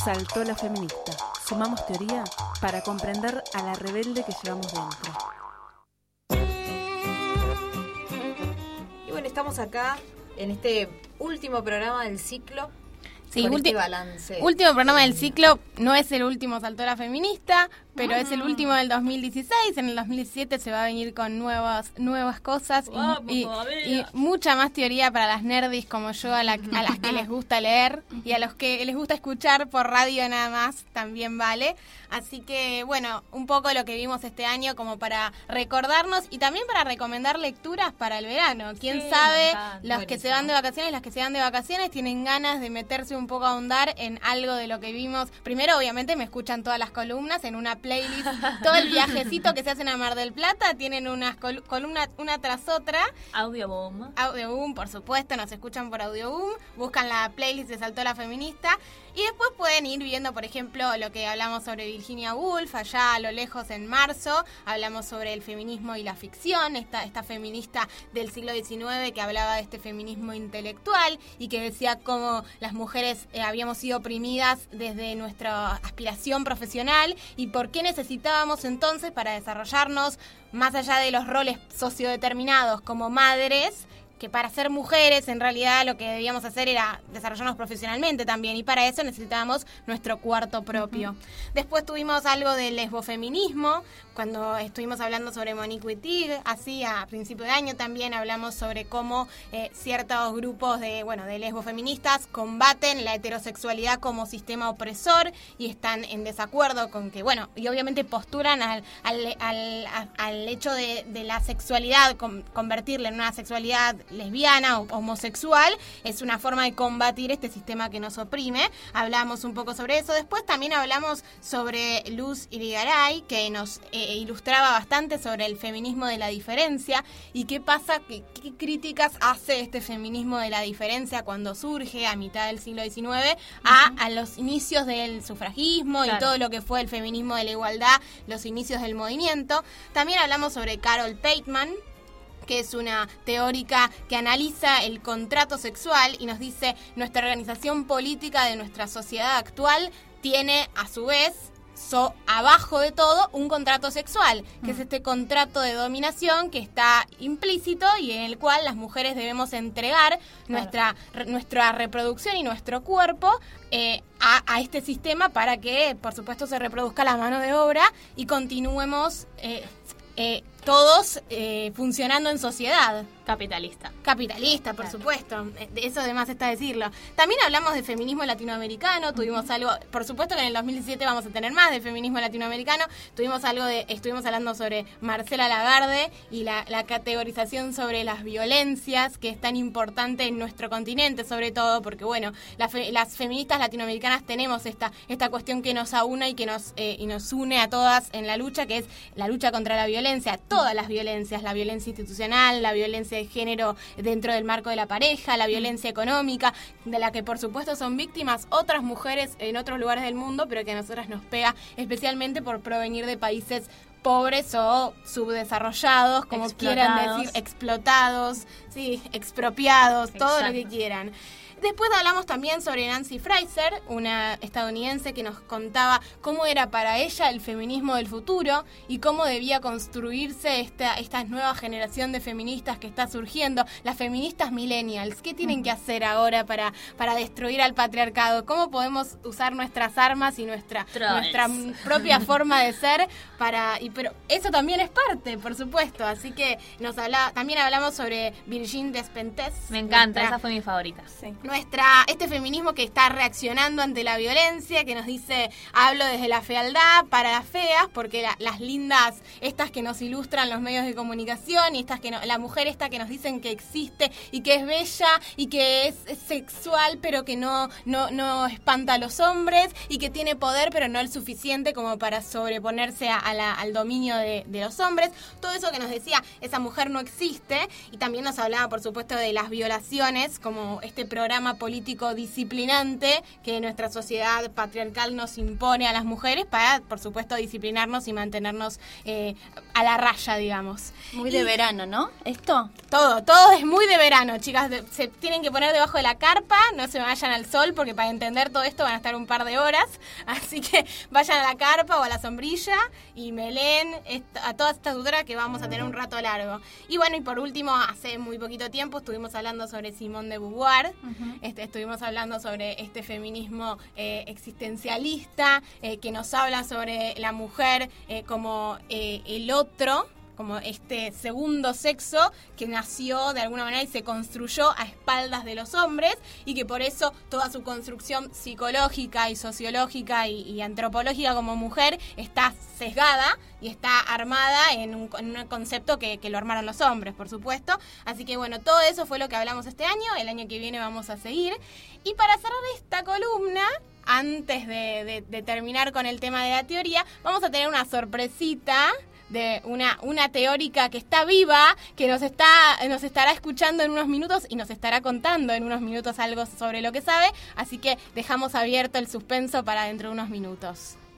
Saltó la feminista. Sumamos teoría para comprender a la rebelde que llevamos dentro. Y bueno, estamos acá en este último programa del ciclo. Sí, con este balance. Último programa del ciclo. No es el último Saltó la feminista, pero es el último del 2016. En el 2017 se va a venir con nuevas cosas y mucha más teoría para las nerdis como yo, a las que les gusta leer y a los que les gusta escuchar por radio nada más, también vale. Así que, bueno, un poco lo que vimos este año como para recordarnos y también para recomendar lecturas para el verano. ¿Quién sabe? Los que se van de vacaciones, las que se van de vacaciones tienen ganas de meterse un poco a ahondar en algo de lo que vimos. Primero, obviamente, me escuchan todas las columnas en una playlist. Todo el viajecito que se hacen a Mar del Plata tienen unas columnas una tras otra. Audioboom, por supuesto, nos escuchan por Audioboom. Buscan la playlist de Saltó la Feminista. Y después pueden ir viendo, por ejemplo, lo que hablamos sobre Virginia Woolf, allá a lo lejos en marzo. Hablamos sobre el feminismo y la ficción, esta feminista del siglo XIX que hablaba de este feminismo intelectual y que decía cómo las mujeres habíamos sido oprimidas desde nuestra aspiración profesional y por qué necesitábamos entonces para desarrollarnos más allá de los roles sociodeterminados como madres, que para ser mujeres en realidad lo que debíamos hacer era desarrollarnos profesionalmente también y para eso necesitábamos nuestro cuarto propio. Después tuvimos algo de lesbofeminismo, cuando estuvimos hablando sobre Monique Wittig, así a principio de año también hablamos sobre cómo ciertos grupos de lesbofeministas combaten la heterosexualidad como sistema opresor y están en desacuerdo con que, y obviamente posturan al hecho de la sexualidad, convertirla en una sexualidad lesbiana o homosexual, es una forma de combatir este sistema que nos oprime. Hablamos un poco sobre eso. Después también hablamos sobre Luz Irigaray, que nos ilustraba bastante sobre el feminismo de la diferencia y qué pasa, qué críticas hace este feminismo de la diferencia cuando surge a mitad del siglo XIX a los inicios del sufragismo y todo lo que fue el feminismo de la igualdad, los inicios del movimiento. También hablamos sobre Carol Pateman, que es una teórica que analiza el contrato sexual y nos dice nuestra organización política de nuestra sociedad actual tiene a su vez abajo de todo un contrato sexual, que es este contrato de dominación que está implícito y en el cual las mujeres debemos entregar nuestra reproducción y nuestro cuerpo a este sistema para que, por supuesto, se reproduzca la mano de obra y continuemos todos funcionando en sociedad. Capitalista, por supuesto. Eso además está decirlo. También hablamos de feminismo latinoamericano. Tuvimos algo, por supuesto que en el 2017 vamos a tener más de feminismo latinoamericano. Estuvimos hablando sobre Marcela Lagarde y la categorización sobre las violencias, que es tan importante en nuestro continente, sobre todo porque, las feministas latinoamericanas tenemos esta cuestión que nos aúna y que nos une a todas en la lucha, que es la lucha contra la violencia, todas las violencias, la violencia institucional, la violencia de género dentro del marco de la pareja, la violencia económica, de la que por supuesto son víctimas otras mujeres en otros lugares del mundo, pero que a nosotras nos pega especialmente por provenir de países pobres o subdesarrollados, como quieran decir, explotados, sí, expropiados, todo lo que quieran. Después hablamos también sobre Nancy Fraser, una estadounidense que nos contaba cómo era para ella el feminismo del futuro y cómo debía construirse esta nueva generación de feministas que está surgiendo, las feministas millennials. ¿Qué tienen que hacer ahora para destruir al patriarcado? ¿Cómo podemos usar nuestras armas y nuestra propia forma de ser pero eso también es parte, por supuesto. Así que también hablamos sobre Virginie Despentes. Me encanta, esa fue mi favorita. Sí. Este feminismo que está reaccionando ante la violencia, que nos dice, hablo desde la fealdad para las feas, porque las lindas, estas que nos ilustran los medios de comunicación y la mujer esta que nos dicen que existe y que es bella y que es sexual pero que no espanta a los hombres y que tiene poder pero no el suficiente como para sobreponerse al dominio de los hombres. Todo eso que nos decía, esa mujer no existe. Y también nos hablaba, por supuesto, de las violaciones, como este programa programa político disciplinante que nuestra sociedad patriarcal nos impone a las mujeres para, por supuesto, disciplinarnos y mantenernos a la raya, digamos. Muy de verano, ¿no? ¿Esto? Todo es muy de verano, chicas. Se tienen que poner debajo de la carpa, no se vayan al sol, porque para entender todo esto van a estar un par de horas. Así que vayan a la carpa o a la sombrilla y me leen a todas estas tutoras que vamos a tener un rato largo. Y bueno, y por último, hace muy poquito tiempo estuvimos hablando sobre Simone de Beauvoir. Estuvimos hablando sobre este feminismo existencialista que nos habla sobre la mujer como el otro, como este segundo sexo que nació de alguna manera y se construyó a espaldas de los hombres, y que por eso toda su construcción psicológica y sociológica y antropológica como mujer está sesgada y está armada en un concepto que lo armaron los hombres, por supuesto. Así que bueno, todo eso fue lo que hablamos este año. El año que viene vamos a seguir. Y para cerrar esta columna, antes de terminar con el tema de la teoría, vamos a tener una sorpresita de una teórica que está viva, que nos estará escuchando en unos minutos y nos estará contando en unos minutos algo sobre lo que sabe. Así que dejamos abierto el suspenso para dentro de unos minutos.